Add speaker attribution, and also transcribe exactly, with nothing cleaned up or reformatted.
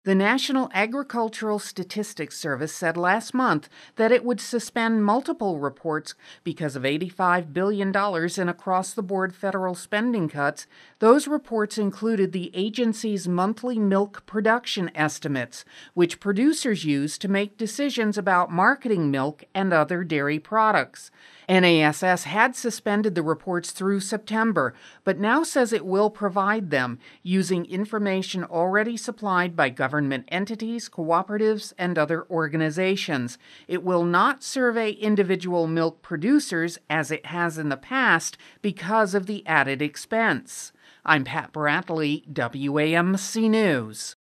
Speaker 1: The National Agricultural Statistics Service said last month that it would suspend multiple reports because of eighty-five billion dollars in across-the-board federal spending cuts. Those reports included the agency's monthly milk production estimates, which producers use to make decisions about marketing milk and other dairy products. N A S S had suspended the reports through September, but now says it will provide them using information already supplied by government entities, cooperatives, and other organizations. It will not survey individual milk producers as it has in the past because of the added expense. I'm Pat Bradley, W A M C News.